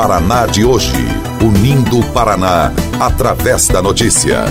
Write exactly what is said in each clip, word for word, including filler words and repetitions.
Paraná de hoje. Unindo o Paraná através da notícia.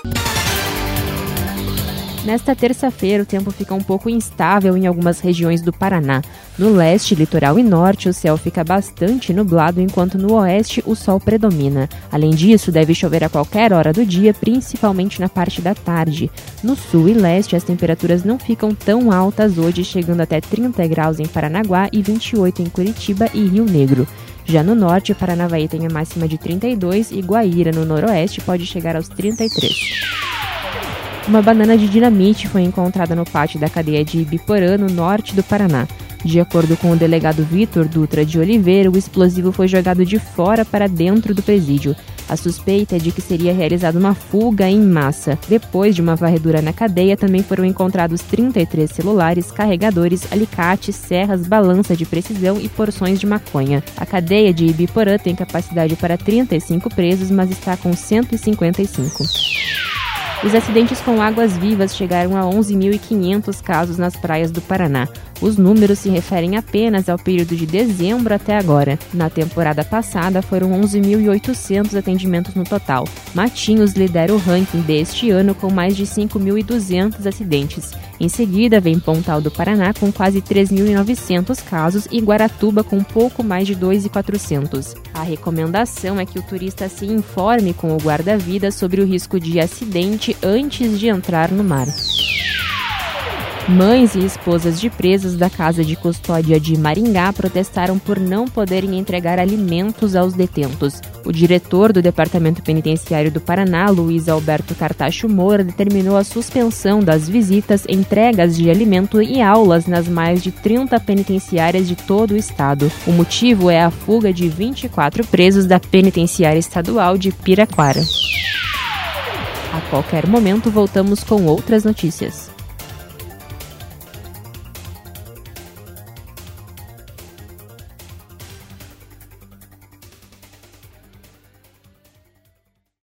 Nesta terça-feira, o tempo fica um pouco instável em algumas regiões do Paraná. No leste, litoral e norte, o céu fica bastante nublado, enquanto no oeste o sol predomina. Além disso, deve chover a qualquer hora do dia, principalmente na parte da tarde. No sul e leste, as temperaturas não ficam tão altas hoje, chegando até trinta graus em Paranaguá e vinte e oito em Curitiba e Rio Negro. Já no norte, Paranavaí tem a máxima de trinta e dois e Guaíra, no noroeste, pode chegar aos trinta e três. Uma banana de dinamite foi encontrada no pátio da cadeia de Ibiporã, no norte do Paraná. De acordo com o delegado Vitor Dutra de Oliveira, o explosivo foi jogado de fora para dentro do presídio. A suspeita é de que seria realizada uma fuga em massa. Depois de uma varredura na cadeia, também foram encontrados trinta e três celulares, carregadores, alicates, serras, balança de precisão e porções de maconha. A cadeia de Ibiporã tem capacidade para trinta e cinco presos, mas está com cento e cinquenta e cinco. Os acidentes com águas-vivas chegaram a onze mil e quinhentos casos nas praias do Paraná. Os números se referem apenas ao período de dezembro até agora. Na temporada passada, foram onze mil e oitocentos atendimentos no total. Matinhos lidera o ranking deste ano com mais de cinco mil e duzentos acidentes. Em seguida, vem Pontal do Paraná com quase três mil e novecentos casos e Guaratuba com pouco mais de dois mil e quatrocentos. A recomendação é que o turista se informe com o guarda-vida sobre o risco de acidente antes de entrar no mar. Mães e esposas de presos da Casa de Custódia de Maringá protestaram por não poderem entregar alimentos aos detentos. O diretor do Departamento Penitenciário do Paraná, Luiz Alberto Cartacho Moura, determinou a suspensão das visitas, entregas de alimento e aulas nas mais de trinta penitenciárias de todo o estado. O motivo é a fuga de vinte e quatro presos da Penitenciária Estadual de Piraquara. A qualquer momento voltamos com outras notícias.